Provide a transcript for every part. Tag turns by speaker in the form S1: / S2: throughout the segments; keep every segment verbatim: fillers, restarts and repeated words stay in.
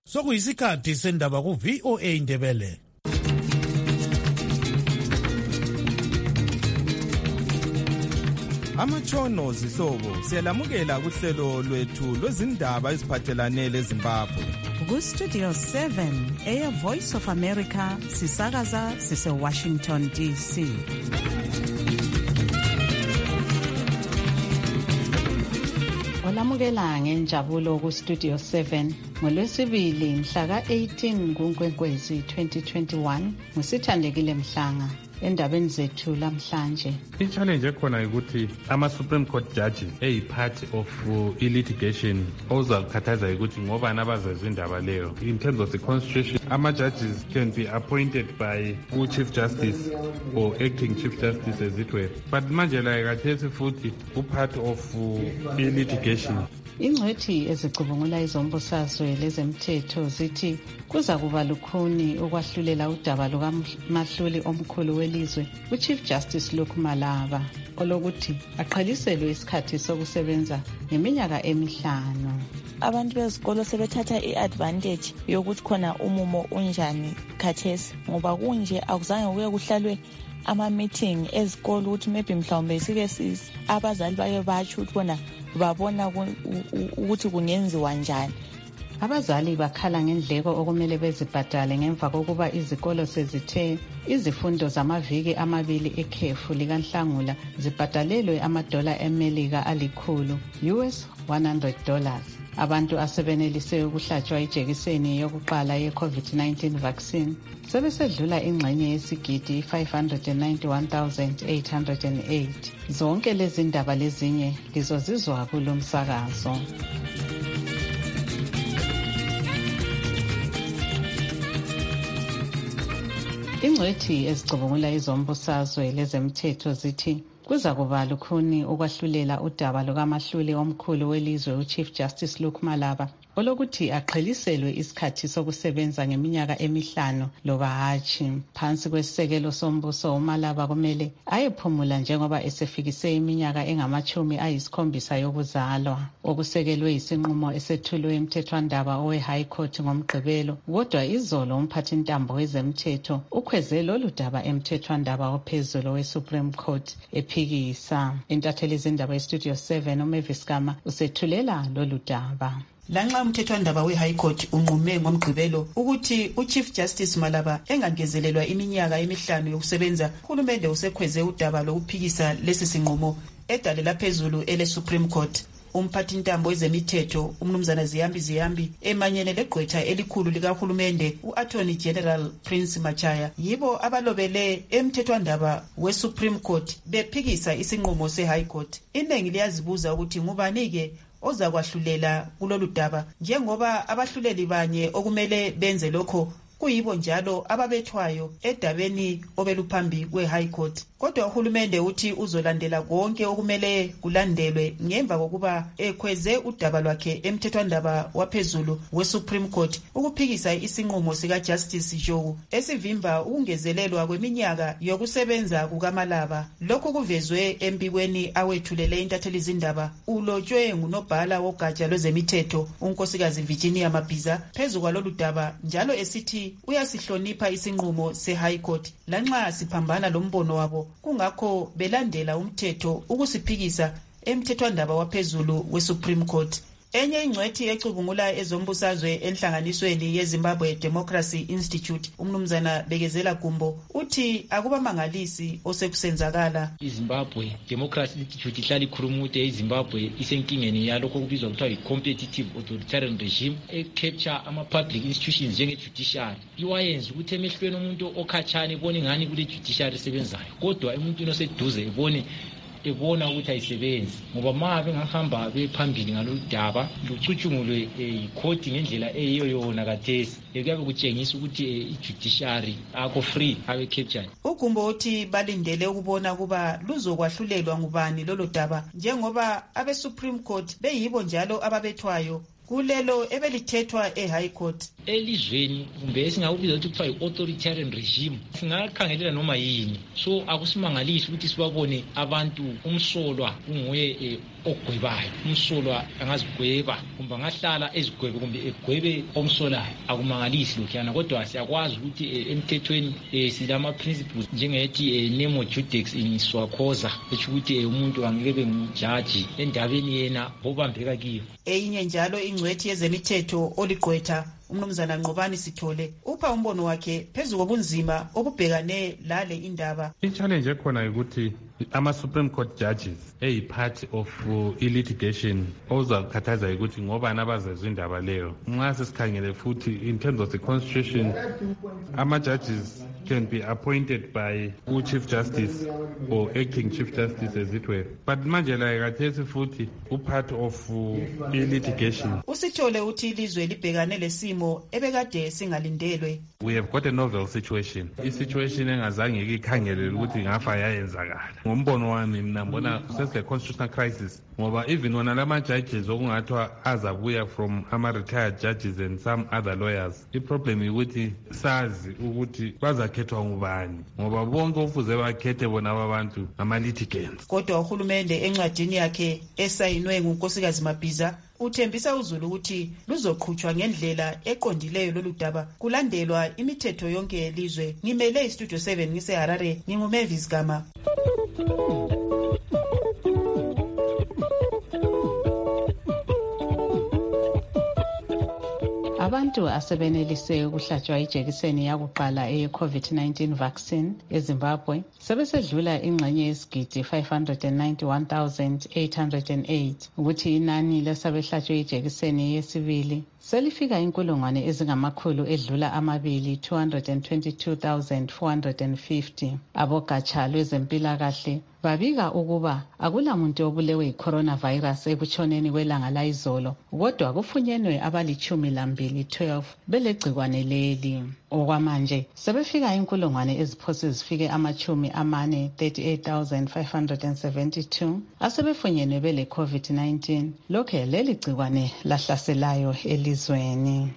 S1: Sokuyisikhathi sendaba ku V O A Indebele.
S2: Amatshono zihlobo siyalamukela kuhlelo lwethu lwezindaba eziphathelane leZimbabwe.
S3: Ku Studio seven Air Voice of America sisakaza sise Washington D C. Olamukela ngenjabulo ku Studio seven ngolwesibili mhla ka eighteen kuNkwenkwezi twenty twenty-one ngusithandekile Mhlanga. Endabeni zethu lamhlanje
S4: i-challenge ekhona ukuthi ama-Supreme Court judge eyi-part of uh, i-litigation ozakhathaza ukuthi ngoba nabazazi indaba leyo. In terms of the constitution, ama-judges can be appointed by u-Chief Justice or acting Chief Justice as it were, but manje la khathesi futhi u-part of uh, i-litigation.
S3: Ingcwethi ezicubungula izombusazwe lezemthetho zithi kuza kuba lukhuni ukwahlulela udaba lukaMahluli omkhulu welizwe uChief Justice Luke Malaba olokuthi aqhaliselwe isikhathi sokusebenza ngeminyaka emihlanu.
S5: Abantu bezikolo sebethatha i-advantage yokuthi khona umumo unjani khathesi ngoba kunje akuzange kuye kuhlalwe ama-meeting ezikolo ukuthi maybe mhlawumbe sike sisi abazali baye batsho ukuthi bona babona ukuthi kungenziwa njani.
S3: Abazali bakhala ngendleko okumele bezibhadale ngemva kokuba izikolo sezithe izifundo zamaviki amabili ekhefu likanhlangula zibhadalelwe amadola eMelika alikhulu U S one hundred dollars. Abantu asebenelise ukuhlatshwa ijekiseni yokuqala ye-COVID nineteen vaccine sebesedlula ingxenye yesigidi five hundred ninety-one thousand eight hundred eight. Zonke lezi ndaba lezinye lizozizwa kulo msakazo. Ingcwethi ezicubungula izombusazwe lezemthetho zithi kuza kuba lukhuni ukwahlulela udaba lukaMahluli omkhulu welizwe uChief Justice Luke Malaba olokuthi aqheliselwe isikhathi sokusebenza ngeminyaka emihlanu loba hatshi. Phansi kwesisekelo sombuso uMalaba kumele ayephumula njengoba esefikise iminyaka engamachumi ayisikhombisa yokuzalwa. Okusekelwe isinqumo esethulwe emthethwandaba owe High Court ngomgqibelo, kodwa izolo umphathintambo wezemthetho ukhweze lolu daba emthethwandaba ophezulu we-Supreme Court ephikisa. Intatheli zindaba ye-Studio seven uMavis Kama usethulela lolu daba.
S6: Lanxa umthethwandaba we-High Court unqume ngomgqibelo ukuthi uChief Justice Malaba engangezelelwa iminyaka emihlanu yokusebenza, uhulumende usekhweze udaba lokuphikisa lesi sinqumo edalela phezulu ele-Supreme Court. Umphathintambo wezemithetho umnumzana Ziyambi Ziyambi emanyene legqwetha elikhulu likahulumende u-Attorney General Prince Machaya yibo abalobele emthethwandaba we-Supreme Court bephikisa isinqumo se-High Court. Iningi liyazibuza ukuthi ngubani-ke oza kwahlulela kulolu daba njengoba abahluleli banye okumele benze lokho kuyibo njalo ababethwayo edabeni obeluphambi kwe-High Court. Kodwa uhulumende uthi uzolandela konke okumele kulandelwe ngemva kokuba ekhweze udaba lwakhe emthethwandaba waphezulu we-Supreme Court ukuphikisa isinqumo sika-Justice Jogu esivimba ukungezelelwa kweminyaka yokusebenza kukaMalaba. Lokhu kuvezwe empikweni awethulele intatheli zindaba ulotshwe ngunobhala wogatsha lwezemithetho unkosikazi Virginia Mabhiza phezu kwalolu daba, njalo esithi uyasihlonipha isinqumo se-High Court lanxa siphambana lombono wabo, kungakho belandela umthetho ukusiphikisa emthethwandaba waphezulu we-Supreme Court. Enye ingcwethi ecubungula ezombusazwe enhlanganisweni yeZimbabwe Democracy Institute umnumzana Bekezela Gumbo uthi akubamangalisi osekusenzakala.
S7: iZimbabwe Democracy Institute ihlala ikhuluma ukuthi iZimbabwe isenkingeni yalokho okubizwa kuthiwa yi-competitive authoritarian regime e-capture ama-public institutions njenge-judiciary. Iwayenza ukuthi emehlweni umuntu okhatshana ebone ngani kule judiciary esebenzayo, kodwa emuntwini oseduze ebone ebona ukuthi ayisebenzi, ngoba ma bengahamba bephambili ngalolu daba lucutshungulwe ikhoti ngendlela eyiyo yona kathesi kuyabe kutshengisa ukuthi i-judiciary akho free abe captured.
S6: Ugumbo uthi balindele ukubona kuba luzokwahlulelwa ngubani lolo daba njengoba abe-Supreme Court beyibo njalo ababethwayo kulelo ebelithethwa e-High Court.
S7: Elizweni kumbe esingawubiza ukuthi kuthiwa yi-authoritarian regime singakhangelela noma yini, so akusimangalisi ukuthi sibabone abantu umsolwa unguye ogwebayo, umsolwa angazigweba kumbe angahlala ezigwebe kumbe egwebe omsolayo, akumangalisi lokhuyana. Kodwa siyakwazi ukuthi emthethweni silama principles njengethi nemo judex in swakhoza, esho ukuthi umuntu angeke bengujaji endabeni yena bobambeka kiyo.
S6: Eyinye njalo ingcwethi yezemithetho oligqwetha umnumzana Nqobani Sithole upha umbono wakhe phezulu kobunzima obubhekane lale indaba.
S4: I-challenge ekhona ukuthi ama-Supreme Court judges eyi-part of uh, i-litigation ozakhathaza ukuthi ngoba nabazezwe indaba leyo. Nxa sesikhangele futhi in terms of the constitution, ama-judges can be appointed by u-Chief Justice or acting Chief Justice as it were. But manje la khathesi futhi u-part of uh, i-litigation.
S6: Usithole uthi ilizwe libhekane lesimo ebekade singalindelwe.
S4: We have got a novel situation. I-situation engazange ikhangelele ukuthi ngafa yayenzakala. Ngombono wami mina mbona sesile constitutional crisis ngoba even wona lama judges okungathwa azabuya from ama-retired judges and some other lawyers, i-problem ukuthi sazi ukuthi bazakhethwa ngubani ngoba bonke ofuze bakhethe bona abantu ama-litigants.
S6: Kodwa uhulumende encwadini yakhe esayinwe ngunkosikazi Mabhiza uthembisa uZulu ukuthi luzoqhutshwa ngendlela eqondileyo lolu daba kulandelwa imithetho yonke yelizwe. Ngimele iStudio seven ngiseHarare, nginguMavis Gama.
S3: Abantu asebenelise ukuhlatshwa ijekiseni yakuqala eye-COVID nineteen vaccine eZimbabwe sebesedlula ingxenye yesigidi five hundred ninety-one thousand eight hundred eight, ukuthi inani lesabehlatshwe ijekiseni yesibili selifika inkulungwane ezingamakhulu edlula amabili two hundred twenty-two thousand four hundred fifty. Abogatsha lwezempilakahle babika ukuba akulamuntu obulewe yi-coronavirus ekutshoneni kwelanga layizolo, kodwa kufunyenwe abalichumi lambili twelve belegcikwane leli. Okwamanje sebefika inkulungwane eziphose zifike amachumi amane thirty-eight thousand five hundred seventy-two asebefunyenwe bele COVID nineteen, lokhe leli gcikwane lahlaselayo elizweni.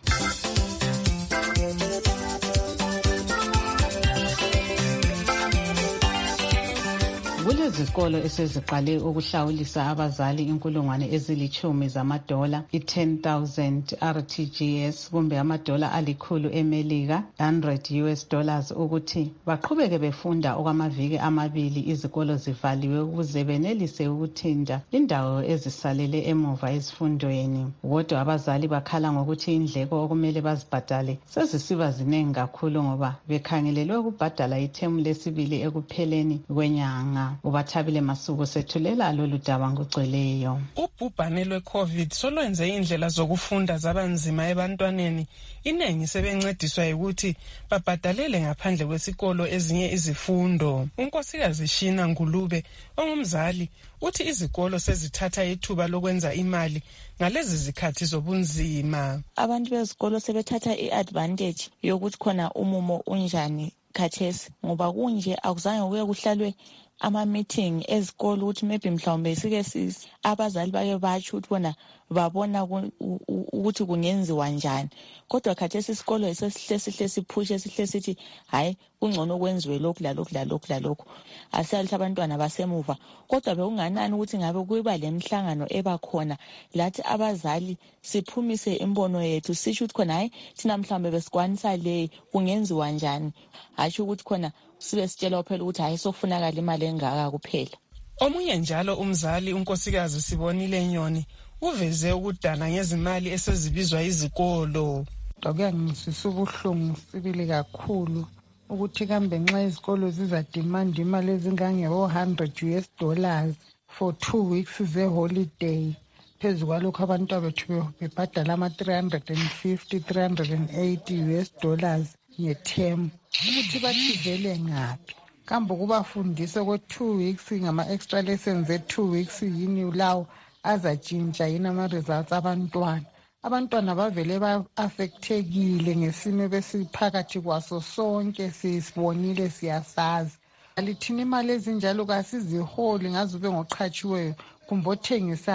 S3: Kulezikolo eseziqale ukuhlawulisa abazali inkulungwane ezilichumi zamadola, i-ten thousand R T G S kumbe amadola alikhulu eMelika, one hundred U S dollars, ukuthi baqhubeke befunda okwamaviki amabili izikolo zivaliwe ukuze benelise ukuthinta indawo ezisalele emuva ezifundweni. Kodwa abazali bakhala ngokuthi indleko okumele bazibhadale sezisiba zinengi kakhulu ngoba bekhangelelwe ukubhadala ithemu lesibili ekupheleni kwenyanga. Ubathabile Masuku sethulela lolu daba ngogcweleyo.
S8: Ubhubhane lwe-COVID solwenze indlela zokufunda zabanzima ebantwaneni. Inengi sebencediswa ukuthi babhadalele ngaphandle kwesikolo ezinye izifundo. Unkosikazi Shina Ngulube ongumzali uthi izikolo sezithatha ithuba lokwenza imali ngalezi zikhathi zobunzima.
S5: Abantu bezikolo sebethatha i-advantage yokuthi khona umumo unjani khathesi ngoba kunje akuzange kuye kuhlalwe ama-meeting ezikolo ukuthi maybe mhlawumbe sike sisi abazali baye batsho ukuthi bona babona ukuthi kungenziwa njani. Kodwa khathesi isikolo esesihle sihle siphushe sihle sithi hayi kungcono kwenziwe lokhu lalokhu lalokhu lalokhu, asiyalithi abantwana basemuva. Kodwa bekunganani ukuthi ngabe kuyiba lemhlangano ebakhona lathi abazali siphumise imbono yethu sisho ukuthi khona hayi thina mhlawumbe besikwanisa le kungenziwa njani, hayi ukuthi khona sibe sitshela phela ukuthi hayi sokufunakala imali engaka kuphela.
S8: Omunye njalo umzali unkosikazi Sibonile Nyoni uveze ukudana ngezimali esezibizwa izikolo.
S9: Akuyangizwisa ubuhlungu sibili kakhulu ukuthi kambe nxa izikolo zizademand imali ezingange one hundred U S dollars for two weeks ze-holiday. Phezu kwalokho abantu abethu bebhadala ama-three hundred fifty, three hundred eighty U S dollars nge-term. Ukuthi bathi vele ngaphi kambe kubafundisa kwe-two weeks ngama-extra lessons e-two weeks yini lawo azatshintsha yini ama-results abantwana. Abantwana bavele ba-affectekile ngesimo besiphakathi kwaso sonke sisibonile siyasazi. Alithini imali ezinjalo kasiziholi ngaze ube ngoqhatshiweyo kumbe othengisayo.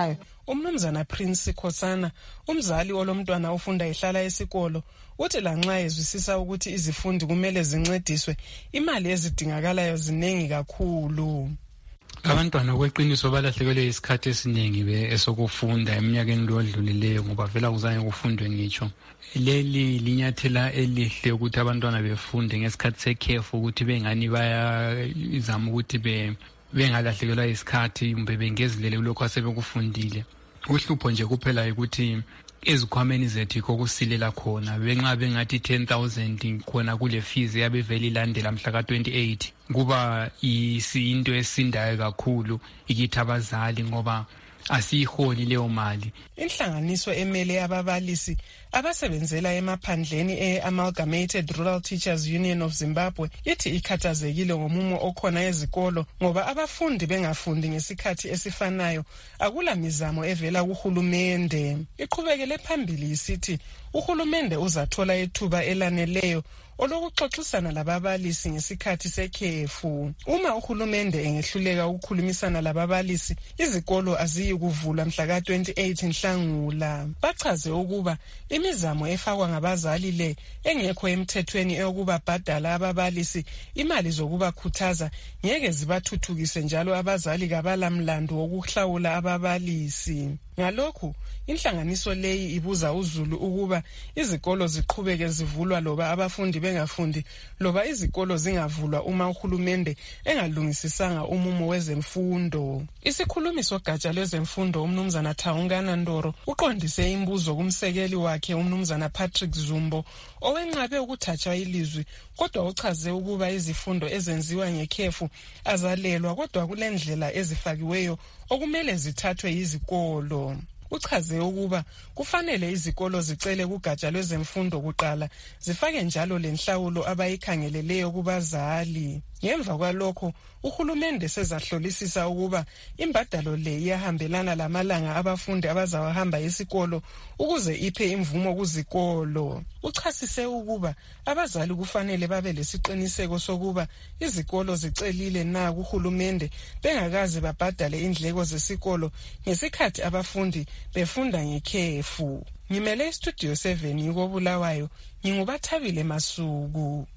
S8: Umnumzana Prince Khosana, umzali olomntwana ofunda ehlala esikolo, uthi lanxa ezwisisa ukuthi izifundi kumele zincediswe, imali ezidingakalayo zinengi kakhulu.
S10: Abantwana kweqiniso balahlekelwe isikhathi esiningi esokufunda eminyakeni lodlulileyo ngoba vela kuzange kufundwe ngitsho. Leli linyathela elihle ukuthi abantwana befunde ngesikhathi sekhefu ukuthi bengani bayazama ukuthi be bengalahlekelwa isikhathi kumbe bengezelele lokho asebekufundile. Uhlupho nje kuphela ukuthi ezikhwameni zethu kokusilela khona benxa bengathi ten thousand khona kule fees yabe vele ilandela mhla ka twenty-eight kuba isinto esindayo kakhulu ikithi abazali ngoba asiyiholi leyo mali.
S8: Inhlanganiso emele ababalisi abasebenzela emaphandleni e-Amalgamated Rural Teachers Union of Zimbabwe ithi ikhathazekile ngomumo okhona ezikolo ngoba abafundi bengafundi ngesikhathi esifanayo, akula mizamo evela kuhulumende. Iqhubekele phambili isithi uhulumende uzathola ithuba elaneleyo olokuxoxisana lababalisi ngesikhathi sekhefu. Uma uhulumende engehluleka ukukhulumisana lababalisi, izikolo aziyikuvulwa mhla ka twenty-eight Nhlangula. Bachaze ukuba imizamo efakwa ngabazali le engekho emthethweni eyokuba bhadala ababalisi imali zokubakhuthaza ngeke zibathuthukise, njalo abazali kabalamlando wokuhlawula ababalisi. Ngalokhu inhlanganiso leyi ibuza uZulu ukuba izikolo ziqhubeke zivulwa loba abafundi bengafundi, loba izikolo zingavulwa uma uhulumende engalungisisanga umumo wezemfundo. Isikhulumi sogatsha lwezemfundo umnumzana Thaungana Ndoro uqondise imbuzo kumsekeli wakhe umnumzana Patrick Zumbo owenqabe ukuthathwa ilizwi, kodwa uchaze ukuba izifundo ezenziwa ngekhefu azalelwa kodwa kulendlela ezifakiweyo okumele zithathwe yizikolo. Uchaze ukuba kufanele izikolo zicele kugatsha lwezemfundo kuqala zifake njalo lenhlawulo abayikhangeleleyo kubazali. Ngemva kwalokho uhulumende sezahlolisisa ukuba imbadalo le iyahambelana lamalanga abafundi abazawahamba esikolo ukuze iphe imvumo kuzikolo. Uchasise ukuba abazali kufanele babe lesiqiniseko sokuba izikolo zicelile na kuhulumende bengakaze babhadale indleko zesikolo ngesikhathi abafundi befunda ngekhefu. Ngimele istudio seven yikobulawayo, ngingubathabile Masuku.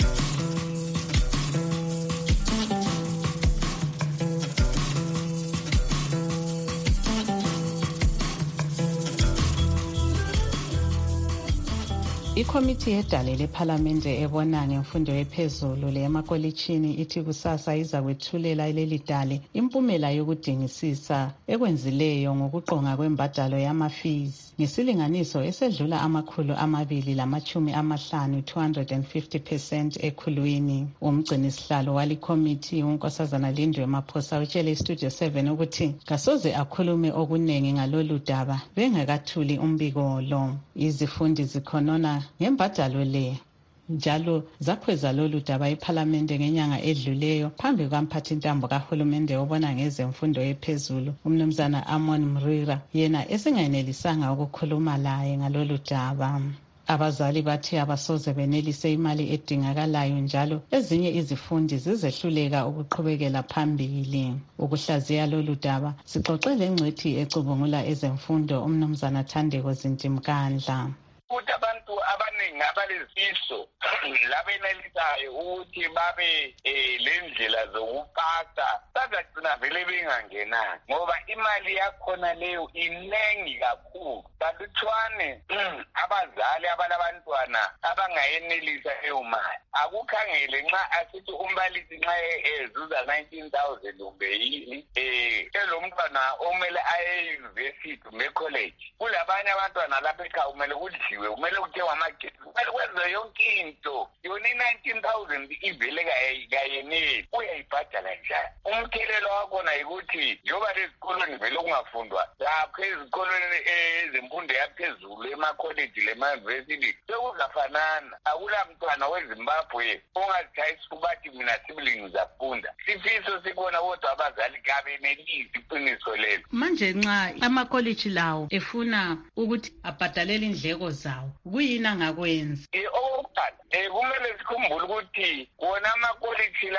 S3: Ikomiti yedale lephalamende ebona ngemfundo ephezulu leyemakolitshini ithi kusasa iza kwethulela leli dale impumela yokudingisisa ekwenzileyo ngokuqonga kwembadalo yama-fees ngesilinganiso esedlula amakhulu amabili lamachumi amahlanu two hundred fifty percent ekhulwini. Umgcinisihlalo walikomiti uNkosazana Lindwe Maphosa utshele istudio seven ukuthi kasoze akhulume okunengi ngalolu daba bengakathuli umbiko lo. Izifundi zikhonona ngembadalo le njalo zakhweza lolu daba iphalamende ngenyanga edluleyo phambi kwamphathintambo kahulumende obona ngezemfundo ephezulu umnumzana Amon Mrira, yena esingayenelisanga ukukhuluma laye ngalolu daba. Abazali bathi abasoze benelise imali edingakalayo njalo ezinye izifundi zizehluleka ukuqhubekela phambili. Ukuhlaziya lolu daba sixoxele ingcwethi ecubungula ezemfundo umnumzana Thandeko Zintimkandla.
S11: Ukuthi abantu abaningi abalezifiso labenelisayo ukuthi babe lendlela zokupasa bazagcina vele bengangenanga ngoba imali yakhona leyo inengi kakhulu. Kalutshwane abazali abalabantwana abangayenelisa leyo mali. Akukhangele nxa asithi umbalisi nxa ezuza nineteen thousand kumbe yini elomntwana omele aye university kumbe college, kulabanye abantwana lapha ekhaya kumele kudliwe, kumele kuthengwe amagesi, kumele kwenze yonke into. Yona i-nineteen thousand ivele kayeneli, uyayibhadala njani? Umthelela wakhona yikuthi njengoba lezikolweni vele kungafundwa lapho ezikolweni ezemfundo yaphezulu emakholeji lema-university sekuzafanana. Akula mntwana weZimbabwe ongazitshayisa ukubathi mina sibili ngizafunda. Sifiso sikona kodwa abazali kabenelisi iqiniso lelo.
S3: Manje nxa amakholeji lawo efuna ukuthi abhadalele indleko zawo, kuyini angakwenza?
S11: Okokuqala kumele sikhumbule ukuthi wona amakholeji lawo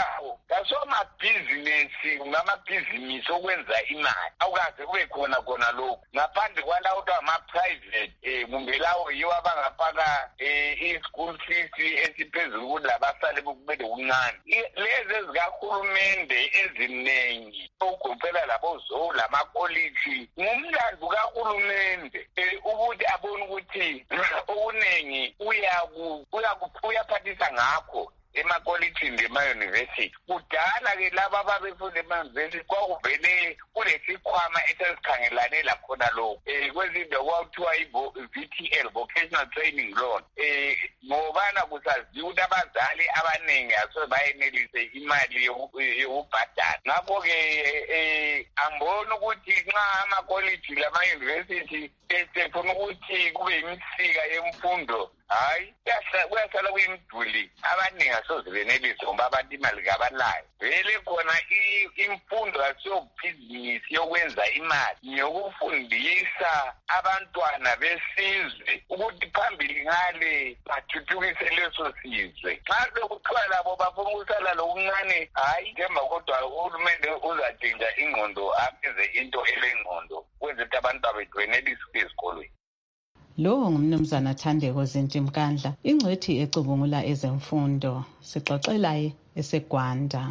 S11: kasomabhizinisi ngamabhizinisi okwenza imali awukaze kube khona khona lokhu ngaphandle kwalawo kuthiwa ama-private um kumbe lawo yiwo abangafaka um i-school fees esiphezulu ukuthi labasale kumele kuncane. Lezi ezikahulumende eziningi okugoqela laboZou lamakolitshi ngumlandu kahulumende um ukuthi abone ukuthi okuningi uyaphathisa ngakho emakolitshini ema-university. Kudala-ke laba ababefunda ema-university kwakuvele kulesikhwama esasikhangelane lakhona lokho um kwezinto kwakuthiwa i-V T L, Vocational Training Loan. um ngobana kusaziwa ukuthi abazali abaningi asoze bayenelise imali yokubhadala. Ngakho-ke um ambona ukuthi nxa amakolitshi lama-university esefuna ukuthi kube yimisika yemfundo, hayi kuyasala kuyimduli abaningi asoze benelise ngoba abantu imali kabalayo. Vele khona imfundo yasiyobhizinisi yokwenza imali ngiyokufundisa abantwana besizwe ukuthi phambili ngale bathuthukise leso sizwe. Nxa sekuthiwa labo bafuna ukusala lokuncane, hayi njemba kodwa uhulumende uzadinga ingqondo abenze into elengqondo kwenze ukuthi abantu bethu benelise ukuya esikolweni.
S3: Lo ngumnumzana Thandeko Zinti Mkandla, ingcwethi ecubungula ezemfundo. Sixoxelaye eseGwanda.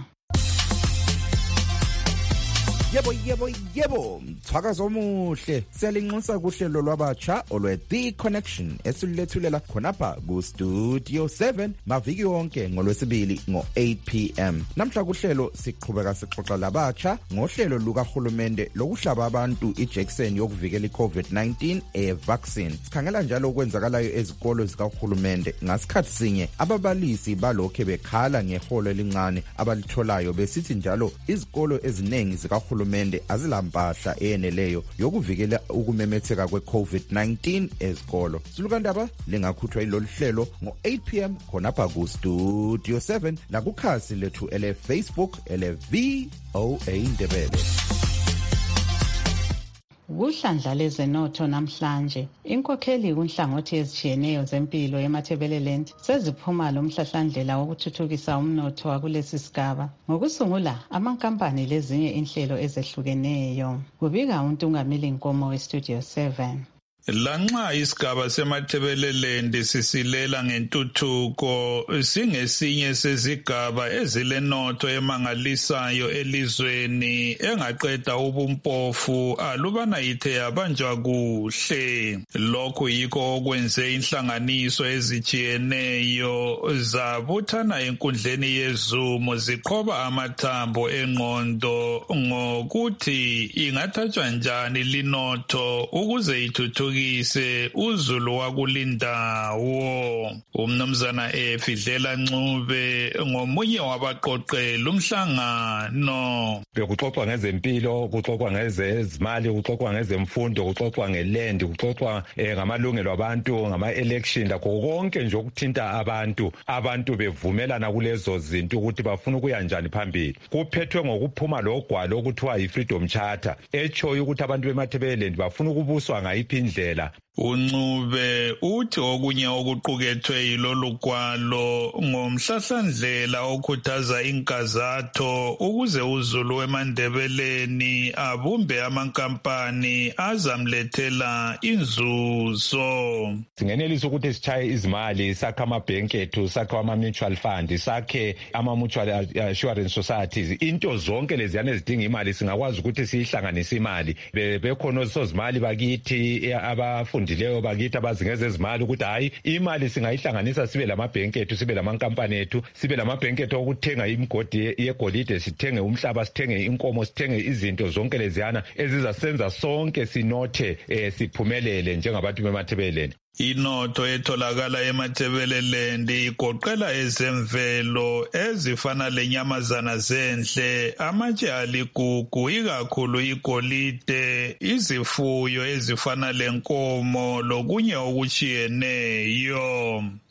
S2: Yebo yebo yebo, mthakazo omuhle. Siyalinxusa kuhlelo lwabatsha olwe The Connection esilethulela khonapha ku Studio seven maviki wonke ngolwesibili ngo eight p m. Namhla kuhlelo siqhubeka sixoxa labatsha ngohlelo lukahulumende lokuhlaba abantu ijekiseni yokuvikela i-COVID nineteen e-vaccine. Sikhangela njalo okwenzakalayo ezikolo zikahulumende. Ngasikhathi sinye ababalisi balokhe bekhala ngeholo elincane abalitholayo besithi njalo izikolo eziningi zikahulumende azilampahla eyeneleyo yokuvikela ukumemetheka kwe-COVID nineteen ezikolo. Silukandaba lingakhuthwa ilolu hlelo ngo eight p m khonapha ku Studio seven nakukhasi lethu ele Facebook ele V O A Ndebele.
S3: Kuhlandla lezenotho namhlanje, inkokheli kunhlangothi ezitshiyeneyo zempilo eMatabeleland seziphuma lo mhlahlandlela wokuthuthukisa umnotho wakulesi sigaba ngokusungula amankampani lezinye inhlelo ezehlukeneyo. Kubika uNtungameli Nkomo weStudio seven.
S12: Lanxa isigaba seMatabeleland sisilela ngentuthuko, singesinye sezigaba ezilenotho emangalisayo elizweni engaqeda ubumpofu alubana ithe yabanjwa kuhle. Lokhu yikho okwenze inhlanganiso ezitshiyeneyo zabuthana enkundleni yeZoom ziqhoba amathambo engqondo ngokuthi ingathathwa njani linotho ukuze ithuthukise uzulu wakulindawo. Umnumzana Efidlela Ncube ngomunye wabaqoqela umhlangano.
S13: Bekuxoxwa ngezempilo, kuxoxwa ngezezimali, kuxoxwa ngezemfundo, kuxoxwa ngeland, kuxoxwa ngamalungelo abantu, ngama-election, lakho konke nje okuthinta abantu. Abantu bevumelana kulezo zinto ukuthi bafuna ukuya njani phambili. Kuphethwe ngokuphuma logwalo okuthiwa yi-Freedom Charter etshoyo ukuthi abantu beMatabeleland bafuna ukubuswa ngayiphi indlela.
S12: Uncube uthi okunye okuqukethwe yilolu gwalo ngomhlahlandlela okhuthaza inkazatho ukuze uzulu weMandebeleni abumbe amankampani azamlethela inzuzo.
S13: Singenelisa ukuthi sitshaye izimali, sakhe amabhenki ethu, sakhe ama-mutual fund, sakhe ama-mutual assurance societies. Into zonke leziyana ezidinga imali singakwazi ukuthi siyihlanganise imali. Bekhona osozimali bakithi abafundileyo bakithi abazingeze izimali ukuthi hayi imali singayihlanganisa sibe lamabhenki ethu, sibe lamankampani ethu, sibe lamabhenki ethu okuthenga imigodi yegolide, sithenge umhlaba, sithenge inkomo, sithenge izinto zonke leziyana ezizasenza sonke sinothe eh, siphumelele njengabantu beMatabeleland.
S12: Inotho etholakala eMatabeleland igoqela ezemvelo ezifana lenyamazana zenhle, amatshe aligugu, ikakhulu igolide, izifuyo ezifana lenkomo lokunye okutshiyeneyo.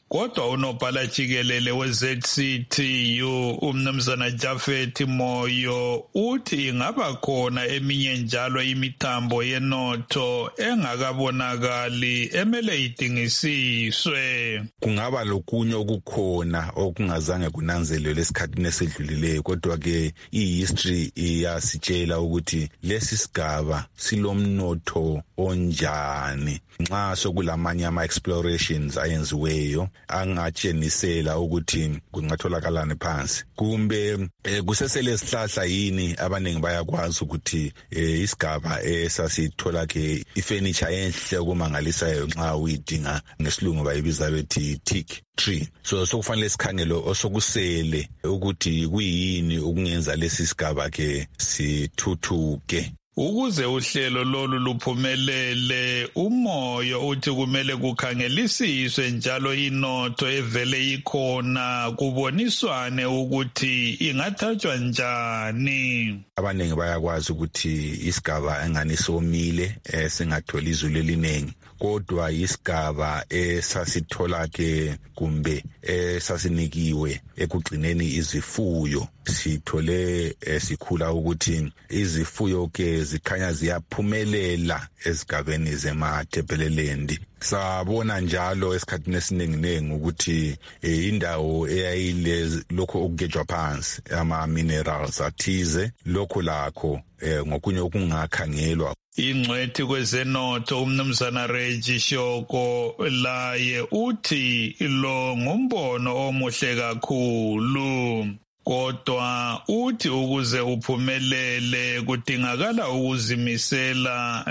S12: kodwa unobhala jikelele we-Z C T U umnumzana Jafet Moyo uthi ingaba khona eminye njalo imithambo yenotho engakabonakali emele idingisiswe.
S14: Kungaba lokunye okukhona okungazange kunanzelelwe esikhathini esedlulileyo, kodwa ke i-history iyasitshela ukuthi lesi sigaba silomnotho onjani. Nxa sokulamanye ama-explorations ayenziweyo angatshenisela ukuthi kungatholakalani phansi, kumbe eh, kusesele sihlahla yini abaningi bayakwazi ukuthi eh, isigaba esasithola ke ifurniture enhle okumangalisayo nxa uyidinga ngesilungu bayibiza bethi teak tree. So sokufanele sikhangelo osokusele ukuthi kuyini okungenza lesi sigaba ke sithuthuke.
S12: Ukuze uhlelo lolu luphumelele, uMoyo uthi kumele kukhangelisiswe njalo inotho evele ikhona, kuboniswane ukuthi ingathathwa njani.
S14: Abaningi bayakwazi ukuthi isigaba engani somile esingatholi izulu eliningi, kodwa isigaba esasithola ke kumbe esasinikiwe ekugcineni izifuyo. Sithole esikhula ukuthi izifuyo ke zikhanya ziyaphumelela esigabeni zeMatabeleland. Sabona njalo esikhathini esiningi ukuthi indawo eyayile lokho okugejwa phansi ama minerals athize lokho lakho ngokunye okungakhangelwa.
S12: Ingcwethi kwezenotho umnumzana Reggie Shoko laye uthi lo ngumbono omuhle kakhulu, kodwa uthi ukuze uphumelele kudingakala ukuzimisela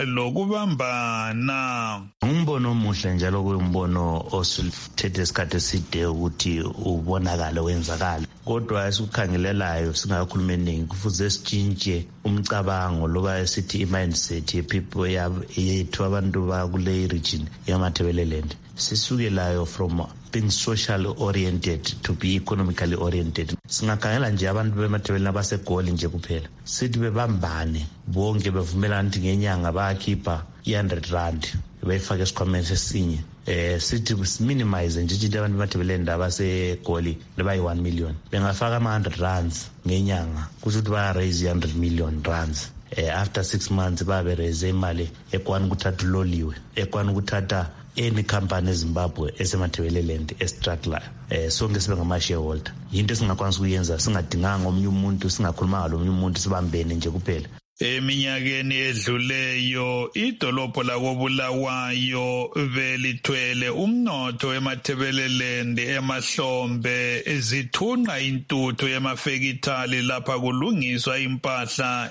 S12: lokubambana.
S15: Umbono omuhle njalo kuyimbono osuthethe isikhathi eside ukuthi ubonakala wenzakala, kodwa esikukhangelelayo singakhulumeningi kufuze sitshintshe umcabango loba esithi i-mindset ye-people yethu abantu bakule region yamaTebeleland. Sisukelayo from being social oriented to be economically oriented. Singakhangela nje abantu bemaTebeleland abaseGoli nje kuphela, sithi bebambane bonke bevumelana ukuthi ngenyanga bayakhipha i-one hundred rand bayifake esikhwameni esinye. Eh sithi minimize nje ukuthi abantu bemaTebeleland abaseGoli bayi-one million bengafaka ama-one hundred rands ngenyanga kusho ukuthi baya raise one hundred million rands. Eh after six months babe raise imali ekwana ukuthatha uloliwe, ekwana ukuthatha any company eZimbabwe esemaTebeleland estruggle eh sonke sibe ngama shareholder. Into esingakwanisa ukuyenza singadinganga omunye umuntu, singakhulumanga lo omunye umuntu, sibambene nje kuphela.
S12: Eminyakeni edluleyo idolobho lakoBulawayo belithwele umnotho emaTebeleland emahlombe ezithunqa intuthu yemafekithali lapha kulungiswa impahla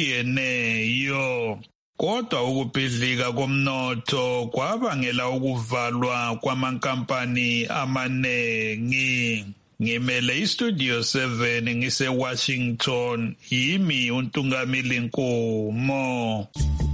S12: echiyeneyo. Kodwa ukubhidlika komnotho kwabangela ukuvalwa kwamankampani amanengi. Ngimele iStudio seven ngise Washington, yimi uNtungamili Nkomo.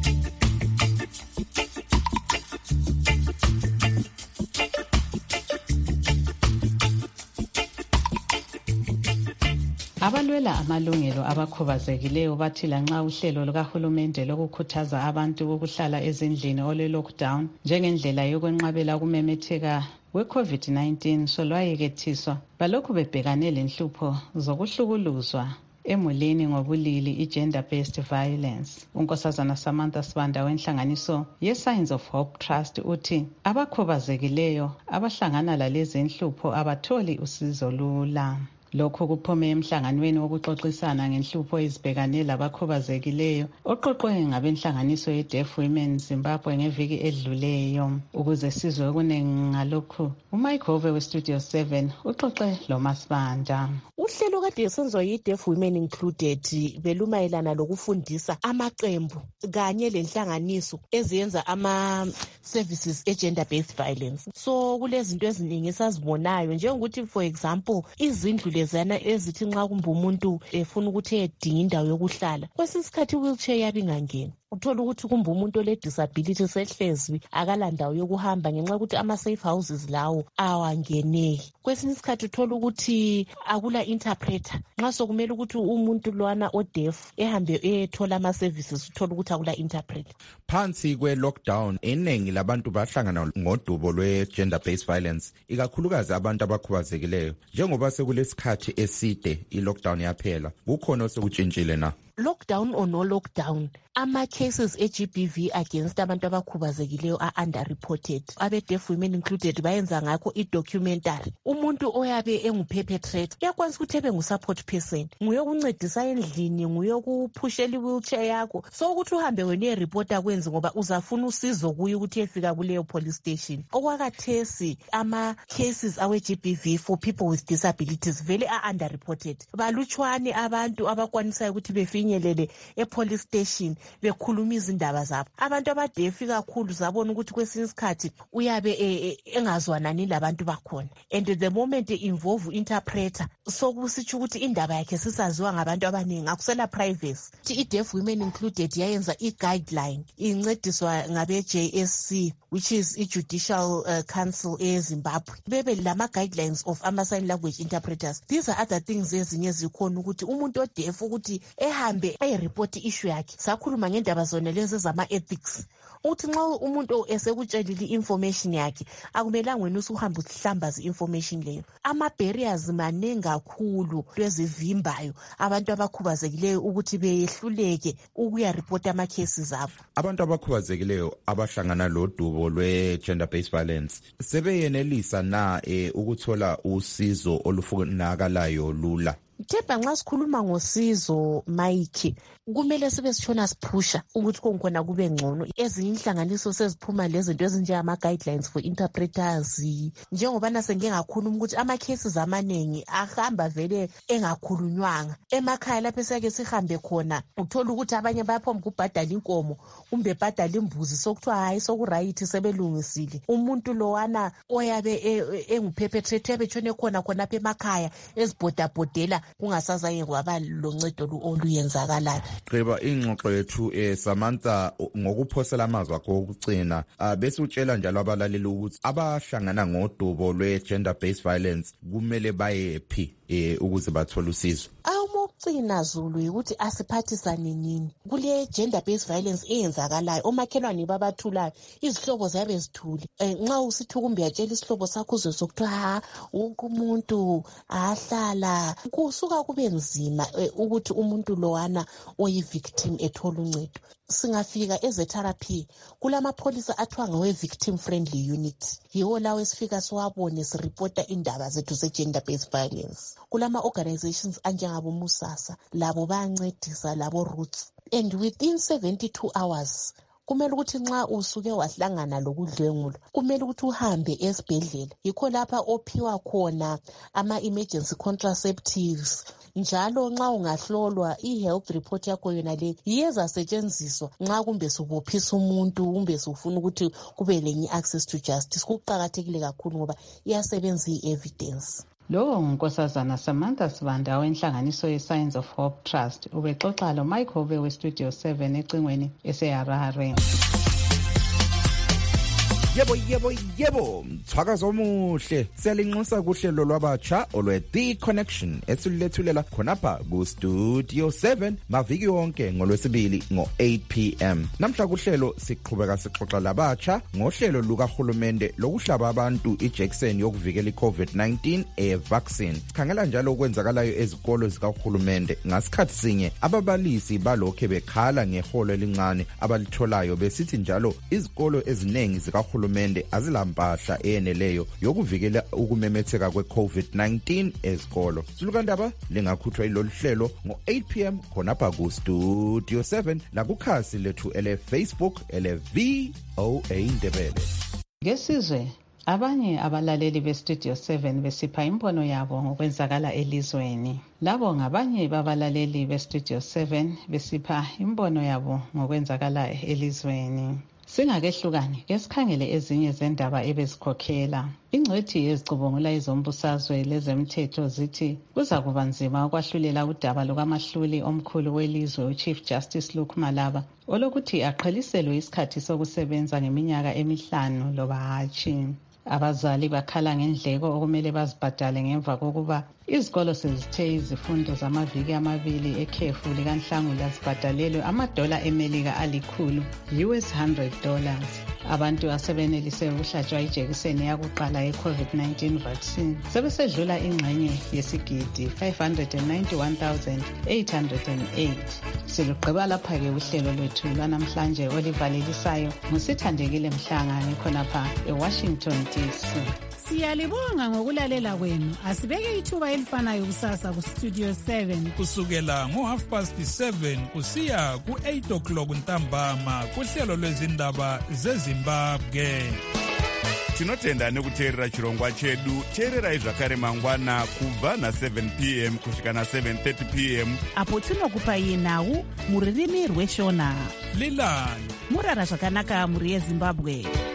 S3: Abalwela amalungelo abakhubazekileyo bathi lanxa uhlelo lukahulumende lokukhuthaza abantu ukuhlala ezindlini ole lockdown njengendlela yokwenqabela ukumemetheka we-COVID nineteen solwayekethiswa, balokhu bebhekane lenhlupho zokuhlukuluzwa emulini ngobulili i-gender based violence. Unkosazana Samantha Sibanda wenhlanganiso ye-Signs of Hope Trust uthi abakhubazekileyo abahlangana lalezi nhlupho abatholi usizo lula. Lokho kuphume emhlanganweni wokuxoxisana ngenhlupho ezibhekane labakhubazekileyo oqoqwe ngabenhlanganiso ye-Deaf Women Zimbabwe ngeviki edluleyo. Ukuze sizwe okuningi ngalokhu, uMike Hove weStudio seven uxoxe loMasibanda.
S16: Uhlelo kade senziwa yi-Deaf Women Included belumayelana lokufundisa amaqembu kanye lenhlanganiso eziyenza ama-services e-gender based violence. So kulezinto eziningi esazibonayo njengokuthi for example izindlu lezana ezithi nxa kumbe umuntu efuna ukuthi edinga indawo yokuhlala kwesinye isikhathi wheelchair yabe ingangeni. uthola ukuthi kumbe umuntu ole disability sehlezi akalandawo yokuhamba ngenxa ukuthi ama safe houses lawo awangeneki. Kwesinye isikhathi uthola ukuthi akula interpreter nxa sokumele ukuthi umuntu lwana odef ehambe ethola ama services uthola ukuthi akula interpreter.
S2: Phansi kwe lockdown iningi labantu bahlangana ngodubo lwe gender based violence, ikakhulukazi abantu abakhubazekileyo. Njengoba sekulesikhathi eside i lockdown yaphela, kukhona osekutshintshile na?
S16: Lockdown or no lockdown, ama cases e G B V against abantu abakhubazekileyo are underreported. Abe deaf women included bayenza ngakho i documentary. Umuntu oyabe enguperpetrator uyakwanisa ukuthi ebe ngu-support person, nguye ukuncedisa endlini, nguye ukuphushela i-wheelchair yakho. So ukuthi uhambe wena e-reporter kwenzi ngoba uzafuna usizo kuye ukuthi efika kuleyo police station. Okwakathesi ama cases awe G B V for people with disabilities vele are underreported. Balutshwane abantu abakwanisa ukuthi befinyelele e-police station bekhuluma izindaba zabo. Abantu abadefi kakhulu zabona ukuthi kwesinye isikhathi uyabe engazwanani labantu bakhona, and the moment involve interpreter so kusitsho ukuthi indaba yakhe sisaziwa ngabantu abaningi, akusela privacy. I-Deaf Women Included yayenza i-guideline incediswa ngabe J S C, which is i-Judicial uh, Council eZimbabwe. Bebe lama guidelines of ama sign language interpreters. These are other things ezinye zikhona ukuthi umuntu odeaf ukuthi ehambe ayireport issue yakhe. Sakhuluma ngendaba zona lezi zama ethics. Uthi nxa umuntu esekutshelile information yakhe akumelanga wena usuhamba uhlambaza information leyo. Ama barriers manengi kakhulu lwezivimbayo abantu abakhubazekileyo ukuthi beyehluleke ukuya report ama cases abo.
S2: Abantu abakhubazekileyo abahlangana lodubo lwe gender based violence sebeyenelisa na eh, ukuthola usizo olufunakalayo lula?
S16: Themba nxa sikhuluma ngosizo Mike kumele sibe sitshona siphusha ukuthi konkhona kube ngcono. Ezinye inhlanganiso seziphuma lezinto ezinjengama guidelines for interpreters, njengoba nasenge ngakhuluma ukuthi ama cases amanengi ahamba vele engakhulunywanga. Emakhaya lapho seke sihambe khona uthola ukuthi abanye bayaphomba ukubhadala inkomo kumbe bhadala imbuzi sokuthiwa hayi sokuright sebelungisile. Umuntu lowana oyabe enguperpetrator betshone khona khona lapha emakhaya ezibhodabhodela kungasazaye kwaba loncedo oluyenzakalayo.
S2: Gqiba ingxoxo yethu eh Samantha ngokuphosela amazwi akho okugcina, bese utshela njalo abalaleli ukuthi abahlangana ngodubo lwe gender based violence kumele bayephi eh ukuze bathole usizo.
S16: Awumogcina Zulu ukuthi asiphathisane nini kule gender based violence eyenzakalayo. Omakhelwane babathulayo izihlobo zabe zithule. Nxa usithi kumbe yatshela isihlobo sakho uze sokuthiwa ha wonke umuntu ahlala kusuka kube nzima ukuthi umuntu lowana oyi victim ethola uncedo. Singafika eze therapy kulama polisa athiwa ngawe victim friendly unit, yiwo lawo esifika siwabone sireporta indaba zethu ze gender based violence. Kulama organizations anjengabo Musasa labo bayancedisa, labo Roots, and within seventy-two hours kumele ukuthi nxa usuke wahlangana lokudlwengulo kumele ukuthi uhambe esibhedlela. Yikho lapha ophiwa khona ama emergency contraceptives. Njalo nxa ungahlolwa i-health report yakho yona le iyeza setshenziswa nxa kumbe subophisa umuntu kumbe sufuna ukuthi kube lenye access to justice. Kuqakathekile kakhulu ngoba iyasebenza i-evidence.
S3: Lo ngunkosazana Samantha Sibanda wenhlanganiso ye-Signs of Hope Trust. Ubexoxa lo Mike Hove we-Studio seven ecingweni eseHarare.
S2: Yebo yebo yebo mthwakazo omuhle siyalinxusa kuhlelo lwabatsha olwe The Connection esilethulela khonapha ku Studio seven maviki wonke ngolwesibili ngo eight p m Namhla kuhlelo siqhubeka sixoxa labatsha ngohlelo lukaHulumende lokuhlaba abantu iJackson yokuvikela iCovid nineteen e vaccine. Sikhangela njalo okwenzakalayo ezikolo zikaHulumende ngasikhathi sinye ababalisi balokho bekhala ngeholo elincane abalitholayo besithi njalo izikolo ezinengi zikaHulumende Hulumende azilampahla eyeneleyo yokuvikela ukumemetheka kwe-COVID nineteen ezikolo. Silukandaba lingakhuthwa ilolu hlelo ngo eight p m khonapha ku Studio seven lakukhasi lethu ele Facebook ele V O A Ndebele.
S3: Ngesizwe abanye abalaleli be-Studio seven besipha imbono yabo ngokwenzakala elizweni. Labo ngabanye babalaleli be-Studio seven besipha imbono yabo ngokwenzakala elizweni. Singakehlukani ke sikhangele ezinye zendaba ebezikhokhela. Ingcwethi ezicubungula izombusazwe lezemthetho zithi kuza kuba nzima ukwahlulela udaba lukamahluli omkhulu welizwe uChief Justice Luke Malaba olokuthi aqheliselwe isikhathi sokusebenza ngeminyaka emihlanu loba hatshi. Abazali bakhala ngendleko okumele bazibhadale ngemva kokuba izikolo sezithe izifundo zamaviki amabili ekhefu likanhlangula zibhadalelwe amadola emelika alikhulu U S one hundred dollars. Abantu asebenelise ukuhlatshwa ijekiseni yakuqala ye-COVID nineteen vaccine sebesedlula ingxenye yesigidi five hundred ninety-one thousand eight hundred eight. Silugqiba lapha-ke uhlelo lwethu lwanamhlanje olivalelisayo ngusithandekile Mhlanga khonapha eWashington D C.
S17: Siyalibonga ngokulalela kwenu. Asibeke ithuba elifanayo kusasa ku Studio seven
S1: kusukela ngo half past seven kusiya ku eight o'clock ntambama kuhlelo lwezindaba zeZimbabwe.
S18: Tinotenda nekuteerera chirongwa chedu. Teererai zvakare mangwana kubva na seven p m kusvika na seven thirty p m
S17: apo tinokupai nhau muririmi rweshona.
S1: Lilani
S17: murara zvakanaka muri yeZimbabwe.